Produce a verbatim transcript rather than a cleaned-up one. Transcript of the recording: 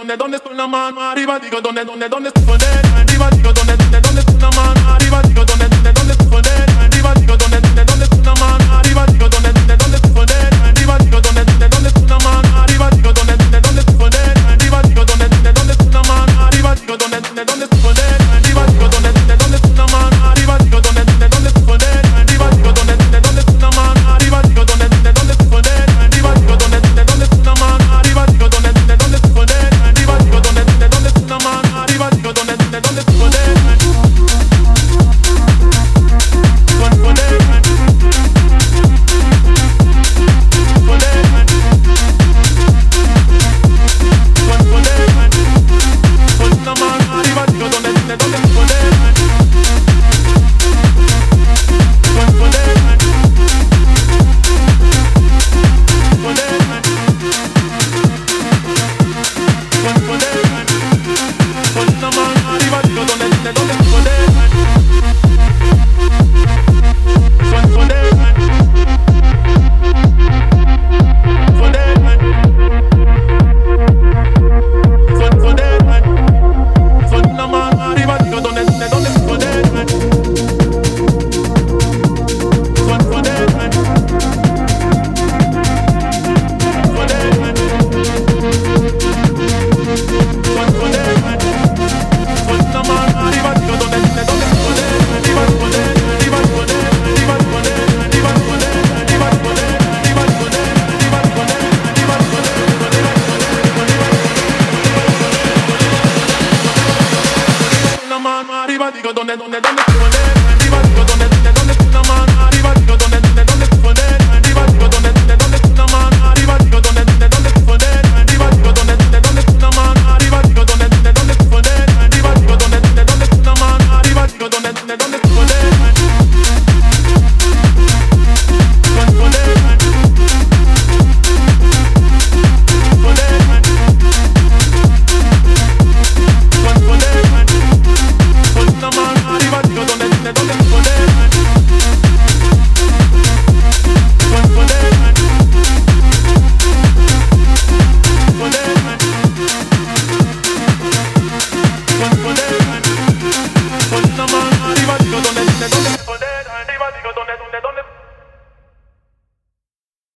donde, donde está la mano arriba, digo donde, donde, donde está con él arriba, digo donde, donde, donde está la mano arriba, digo donde, donde, donde está con él arriba, digo donde, donde, donde está la mano arriba, digo donde, donde, donde está con él arriba, digo donde, donde, donde está la mano arriba, digo donde, donde, donde está con él arriba, digo donde, donde, donde está la mano arriba, digo donde, donde, donde está con él arriba, digo donde, donde, donde está la mano arriba, digo donde, donde, donde está con él arriba, digo donde, donde, donde está la mano arriba, digo donde, donde, donde está con él arriba, digo donde, donde, donde está la mano arriba, digo donde, donde, donde está con él arriba, digo donde, donde, donde está la mano arriba, digo donde, donde, donde está con él con con él con él con con él con la mano arriba, digo donde, donde, donde está con él con con él con él con con él con la mano arriba, digo donde, donde, donde está con él con con él con él con con él con la mano arriba, digo donde, donde, donde está con él con con él con él con con él con la mano arriba, digo donde, donde, donde está con él arriba, con él arriba, con él arriba, con él arriba, con él arriba, con él arriba, con él arriba, con él arriba, con él con él con la mano arriba, digo donde, donde, donde